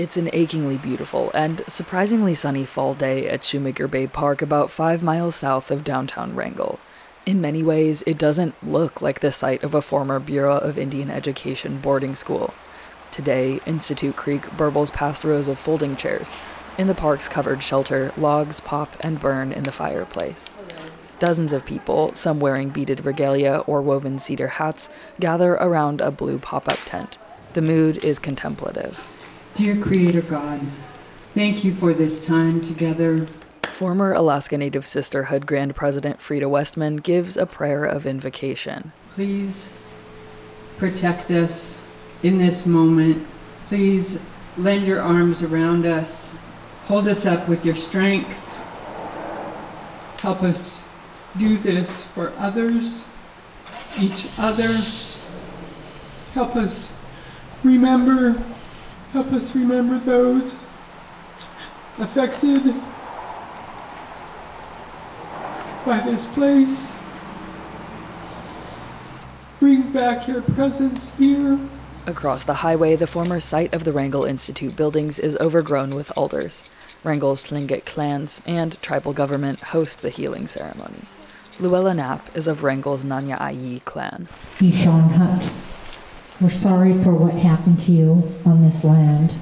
It's an achingly beautiful and surprisingly sunny fall day at Shoemaker Bay Park about 5 miles south of downtown Wrangell. In many ways, it doesn't look like the site of a former Bureau of Indian Education boarding school. Today, Institute Creek burbles past rows of folding chairs. In the park's covered shelter, logs pop and burn in the fireplace. Dozens of people, some wearing beaded regalia or woven cedar hats, gather around a blue pop-up tent. The mood is contemplative. Dear Creator God, thank you for this time together. Former Alaska Native Sisterhood Grand President Frida Westman gives a prayer of invocation. Please protect us in this moment. Please lend your arms around us. Hold us up with your strength. Help us do this for others, each other. Help us remember those affected by this place. Bring back your presence here. Across the highway, the former site of the Wrangell Institute buildings is overgrown with alders. Wrangell's Tlingit clans and tribal government host the healing ceremony. Luella Knapp is of Wrangell's Nanya-Ayi clan. Yishon Hut, we're sorry for what happened to you on this land.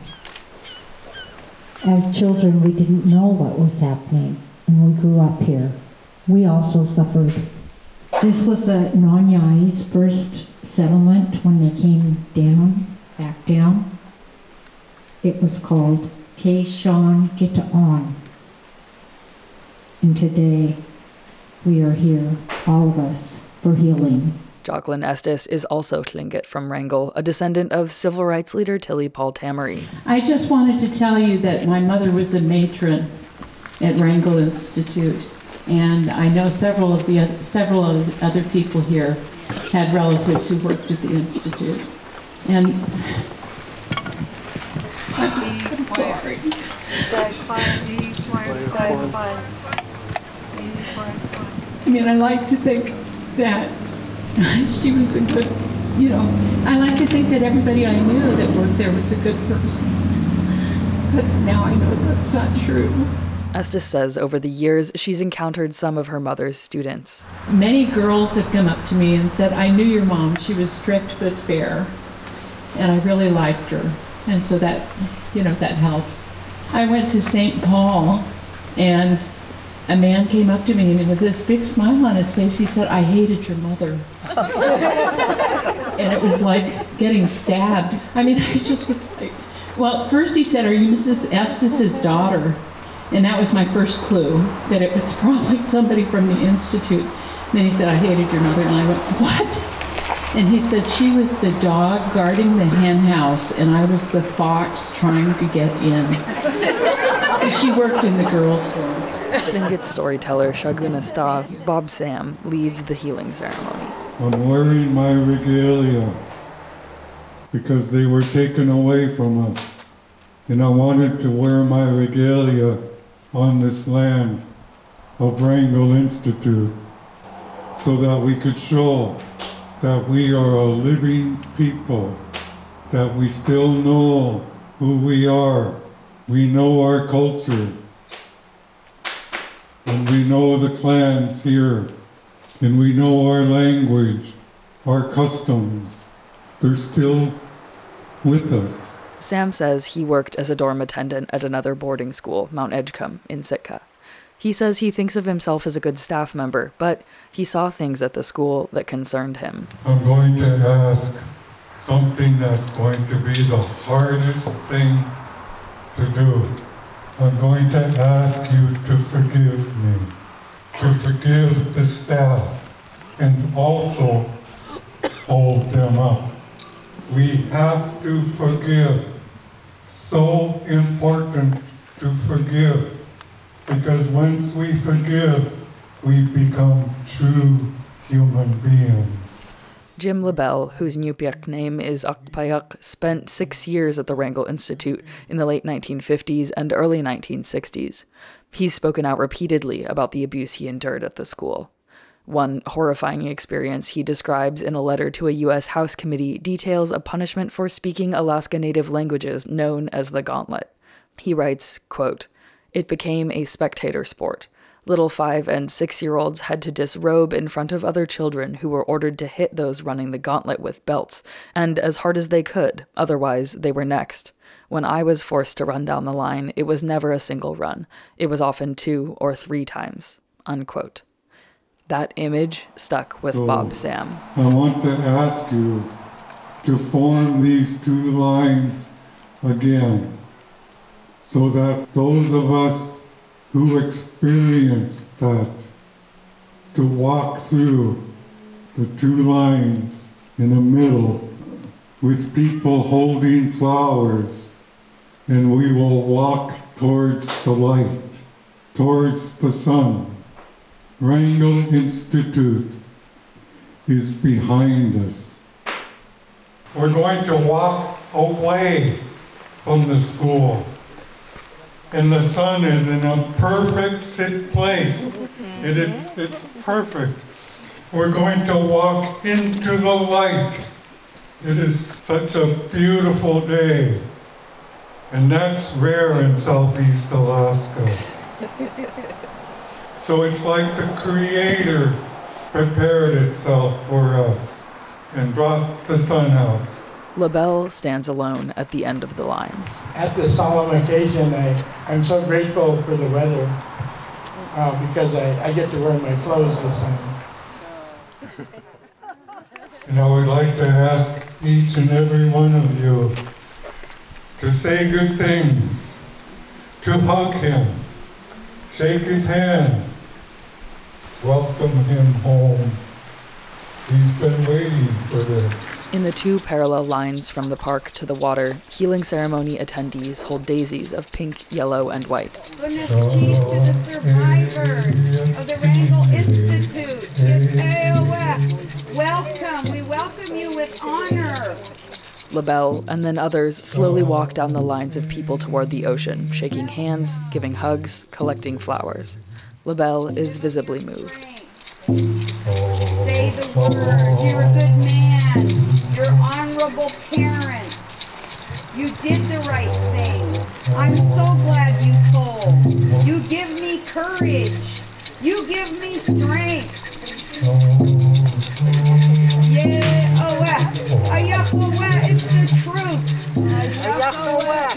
As children, we didn't know what was happening, and we grew up here. We also suffered. This was the Nanya-Ayi's first settlement when they came back down. It was called Keishon Gita'on. And today, we are here, all of us, for healing. Jocelyn Estes is also Tlingit from Wrangell, a descendant of civil rights leader Tilly Paul Tamery. I just wanted to tell you that my mother was a matron at Wrangell Institute, and I know several of the other people here had relatives who worked at the Institute. And I'm sorry. I mean, I like to think that she was a good, I like to think that everybody I knew that worked there was a good person. But now I know that's not true. Estes says over the years, she's encountered some of her mother's students. Many girls have come up to me and said, I knew your mom. She was strict but fair. And I really liked her. And so that, that helps. I went to St. Paul, and a man came up to me, and with this big smile on his face, he said, I hated your mother. And it was like getting stabbed. I mean, I just was like, well, first he said, are you Mrs. Estes' daughter? And that was my first clue, that it was probably somebody from the Institute. And then he said, I hated your mother. And I went, what? And he said, she was the dog guarding the hen house, and I was the fox trying to get in. She worked in the girls' room. Tlingit storyteller Shaguna Sta, Bob Sam, leads the healing ceremony. I'm wearing my regalia because they were taken away from us. And I wanted to wear my regalia on this land of Wrangell Institute so that we could show that we are a living people, that we still know who we are. We know our culture, and we know the clans here, and we know our language, our customs. They're still with us. Sam says he worked as a dorm attendant at another boarding school, Mount Edgecombe, in Sitka. He says he thinks of himself as a good staff member, but he saw things at the school that concerned him. I'm going to ask something that's going to be the hardest thing to do. I'm going to ask you to forgive me, to forgive the staff, and also hold them up. We have to forgive. So important to forgive. Because once we forgive, we become true human beings. Jim LaBelle, whose Nupyak name is Akpayak, spent 6 years at the Wrangell Institute in the late 1950s and early 1960s. He's spoken out repeatedly about the abuse he endured at the school. One horrifying experience he describes in a letter to a U.S. House committee details a punishment for speaking Alaska Native languages known as the Gauntlet. He writes, quote, "It became a spectator sport. Little 5- and 6-year-olds had to disrobe in front of other children who were ordered to hit those running the gauntlet with belts, and as hard as they could, otherwise they were next. When I was forced to run down the line, it was never a single run. It was often 2 or 3 times." Unquote. That image stuck with Bob Sam. I want to ask you to form these 2 lines again, so that those of us who experienced that, to walk through the 2 lines in the middle with people holding flowers, and we will walk towards the light, towards the sun. Wrangell Institute is behind us. We're going to walk away from the school. And the sun is in a perfect sit place. It's perfect. We're going to walk into the light. It is such a beautiful day. And that's rare in Southeast Alaska. So it's like the Creator prepared itself for us and brought the sun out. LaBelle stands alone at the end of the lines. At this solemn occasion, I'm so grateful for the weather because I get to wear my clothes this time. And I would like to ask each and every one of you to say good things, to hug him, shake his hand, welcome him home. He's been waiting for this. In the 2 parallel lines from the park to the water, healing ceremony attendees hold daisies of pink, yellow, and white. Goodness geez to the survivors of the Wrangell Institute. Welcome. We welcome you with honor. LaBelle and then others slowly walk down the lines of people toward the ocean, shaking hands, giving hugs, collecting flowers. LaBelle is visibly moved. Say the word. You're a good man. You're honorable parents. You did the right thing. I'm so glad you told. You give me courage. You give me strength. Yeah, Ayahuasca, it's the truth. Ayahuasca,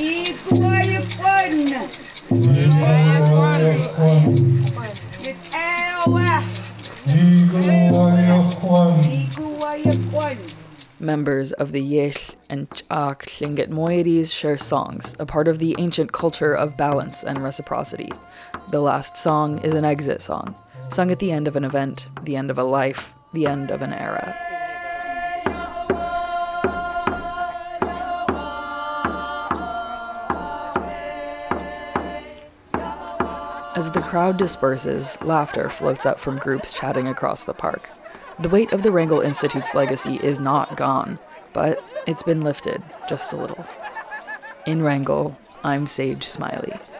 Members of the Yech and Ch'ak Tlingit moieties share songs, a part of the ancient culture of balance and reciprocity. The last song is an exit song, sung at the end of an event, the end of a life, the end of an era. As the crowd disperses, laughter floats up from groups chatting across the park. The weight of the Wrangell Institute's legacy is not gone, but it's been lifted just a little. In Wrangell, I'm Sage Smiley.